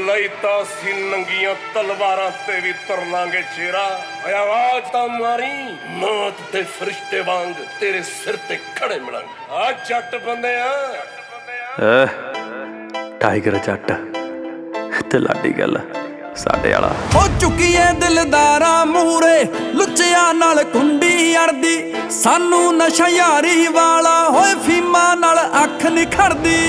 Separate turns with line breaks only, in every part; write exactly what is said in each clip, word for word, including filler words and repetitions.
ਲਈ ਤਾਂ ਅਸੀਂ ਨੰਗੀਆਂ ਤਲਵਾਰਾਂ ਤੇ ਵੀ ਤੁਰ ਲਾਂਗੇ ਸ਼ੇਰਾ। ਆਵਾਜ਼ ਤਾਂ ਮਾਰੀ, ਮੌਤ ਦੇ ਫਰਿਸ਼ਤੇ ਵਾਂਗ ਤੇਰੇ ਸਿਰ ਤੇ ਖੜੇ ਮਿਲਾਂਗੇ। ਆ ਜੱਟ ਬੰਦੇ ਆ
ਟਾਈਗਰ ਜੱਟ ਤੇ ਲਾਡੀ ਗੱਲ ਸਾਡੇ ਵਾਲਾ।
ਹੋ ਚੁੱਕੀਏ ਦਿਲਦਾਰਾਂ ਮੂਹਰੇ ਲੁੱਚਿਆਂ ਨਾਲ ਕੁੰਡੀ ਅੜਦੀ, ਸਾਨੂੰ ਨਸ਼ਾ ਯਾਰੀ ਵਾਲਾ ਹੋਏ ਫੀਮਾਂ ਨਾਲ ਅੱਖ ਨਿਖਰਦੀ।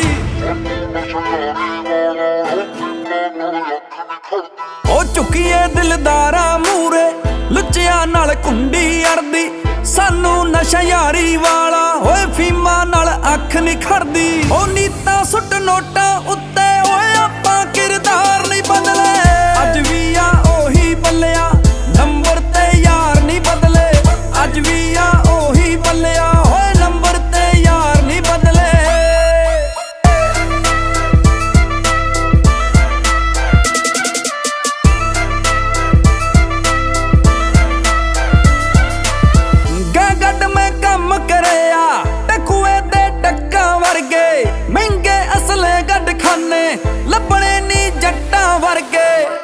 ਹੋ ਚੁੱਕੀਏ ਦਿਲਦਾਰਾਂ ਮੂਹਰੇ ਲੁੱਚਿਆਂ ਨਾਲ ਕੁੰਡੀ ਅੜਦੀ, ਸਾਨੂੰ ਨਸ਼ਾ ਯਾਰੀ ਵਾਲਾ ਹੋਏ ਫੀਮਾਂ ਨਾਲ ਅੱਖ ਨਿਖਰਦੀ। ਉਹ ਨੀਤਾਂ ਸੁੱਟ ਨੋਟਾਂ ਉੱਤੇ ਹੋਏ ਆਪਾਂ ਕਿਰਦਾਰ ਨਹੀਂ ਬਦਲੇ, ਅੱਜ ਵੀ ਆ ਉਹੀ ਬੱਲਿਆ ਨੰਬਰ ਤੇ ਯਾਰ ਨਹੀਂ ਬਦਲੇ, ਅੱਜ ਵੀ ਆ ਉਹੀ ਬੱਲਿਆ ਹੋਏ ਨੰਬਰ ਤੇ ਯਾਰ ਨਹੀਂ ਬਦਲੇ। ਗੱਡ ਮੈਂ ਕੰਮ ਕਰਿਆ ਟਕੂਏ ਦੇ ਟੱਕਾਂ ਵਰਗੇ, ਮਹਿੰਗੇ ਅਸਲੇ ਗੱਡ ਖਾਨੇ ਲੱਭਣੇ ਨੀ ਜੱਟਾਂ ਵਰਗੇ।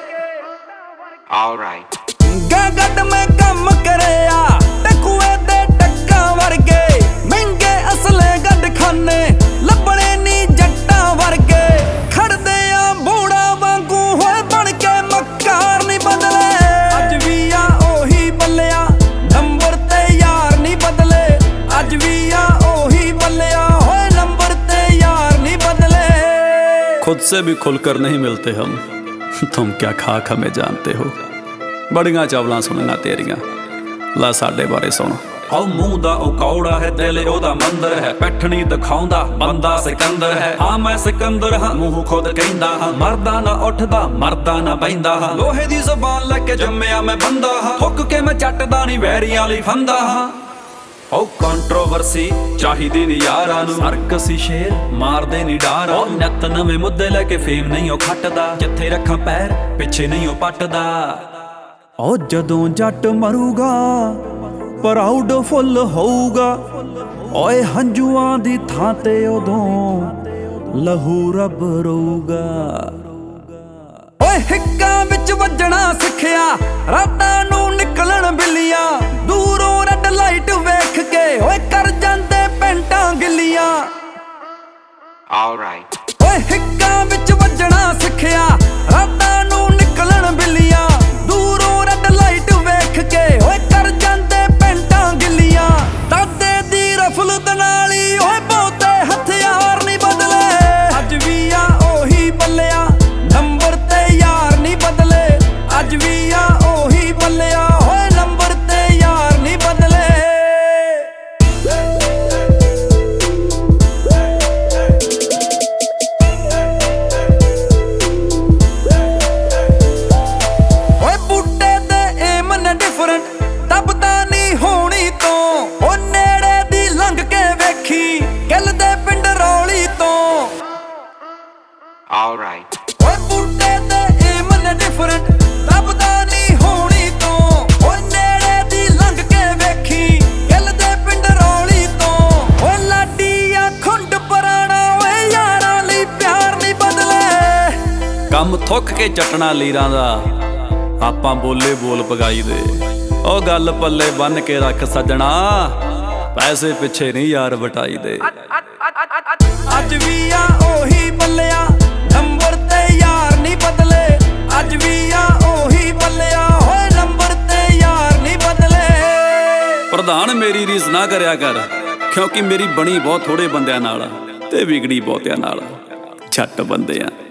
ਗੱਡ ਮੈਂ ਕੰਮ ਕਰਿਆ ਟਕੂਏ ਦੇ ਟੱਕਾਂ ਵਰਗੇ, ਮਹਿੰਗੇ ਅਸਲੇ ਗੱਡ ਖਾਨੇ ਲੱਭਣੇ ਨੀ ਜੱਟਾਂ ਵਰਗੇ। ਖੜਦੇ ਆ ਬੂੜਾ ਵਾਂਗੂ ਹੋਏ ਬਣ ਕੇ ਮੱਕਾਰ ਨਹੀਂ ਬਦਲੇ, ਅੱਜ ਵੀ ਆ ਉਹੀ ਬੱਲਿਆ ਨੰਬਰ ਤੇ ਯਾਰ ਨਹੀਂ ਬਦਲੇ, ਅੱਜ ਵੀ ਆ ਉਹੀ ਬੱਲਿਆ होए नंबर ते यार नहीं बदले।
खुद से भी खुलकर नहीं मिलते हम, तुम क्या खाक हमें जानते हो। बड़ियां चावलां सुनियां तेरियां, ला साडे बारे सुन।
औ मूंह दा ओ कौड़ा है, दिल ओदा मंदर है, पैठनी दिखाउंदा बंदा सिकंदर है। हाँ मैं सिकंदर हाँ, मूंह खुद कहंदा हाँ, मरदा ना उठदा मरदा ना बहिंदा हाँ, लोहे दी जुबान लैके जम्मिया मैं बंदा हाँ, ठुक के मैं चटदा नी वैरियां लई फंदा हाँ। ओ कंट्रोवर्सी चाहिदी नी यारां नूं, सरकसी शेर मारदे नी डारां, ओ नित नवें मुद्दे लैके फेम नहीं ओ खटदा, जिथे रखां पैर पिछे नहीं ओ पटदा।
ओ जदों जट मरूगा प्राउड फुल होऊगा, ओए हंजुआं दी थां ते उदों लहू रब रोऊगा। ओए हिक्कां विच वजणा सिखिया रातां नूं निकलण बिल्लियां, दूरों रेड लाइट वेख के ओए कर जांदे पेंटां गिल्लियां। ओए हिक्कां विच वजणा सिखिया रातां नूं निकलण बिल्लियां, दूरों रेड लाइट वेख के ओए कर जांदे पेंटां गिल्लियां। दादे दी रफल दनाली ओए बहुते हथियार नहीं बदले, अज भी आ ओही बल्लिया नंबर ते यार नहीं बदले, अज भी आ ओही बल्लिया ओए नंबर ते यार नहीं बदले। ओए बूटे ते एम ने डिफरेंट दबदा नहीं होनी तो, ओ नेड़े दी लंघ के वेखी गल दे पिंड रौली तो। ओए बूटे ते एम ने डिफरेंट दबदा नहीं होनी तो, ओ नेड़े दी लंघ के वेखी गल दे पिंड रौली तो। ओए लाडी आ खुंड पराना ओए यारां लई प्यार नहीं बदले,
ਕੰਮ ਥੁੱਕ ਕੇ ਚੱਟਣਾ ਲੀਰਾਂ ਦਾ, ਆਪਾਂ ਬੋਲੇ ਬੋਲ ਪਗਾਈ ਦੇ। ਉਹ ਗੱਲ ਪੱਲੇ ਬੰਨ ਕੇ ਰੱਖ ਸੱਜਣਾ, ਪੈਸੇ ਪਿੱਛੇ ਨਹੀਂ ਯਾਰ ਵਟਾਈ ਦੇ।
ਅੱਜ ਵੀ ਆ ਉਹੀ ਬੱਲਿਆ ਨੰਬਰ ਤੇ ਯਾਰ ਨਹੀਂ ਬਦਲੇ, ਅੱਜ ਵੀ ਆ ਉਹੀ ਬੱਲਿਆ ਹੋਏ ਨੰਬਰ ਤੇ ਯਾਰ ਨਹੀਂ ਬਦਲੇ।
ਪ੍ਰਧਾਨ ਮੇਰੀ ਰੀਸ ਨਾ ਕਰਿਆ ਕਰ, ਕਿਉਂਕਿ ਮੇਰੀ ਬਣੀ ਬਹੁਤ ਥੋੜੇ ਬੰਦਿਆਂ ਨਾਲ ਤੇ ਵਿਗੜੀ ਬਹੁਤਿਆਂ ਨਾਲ। ਛੱਟ ਬੰਦੇ ਆ।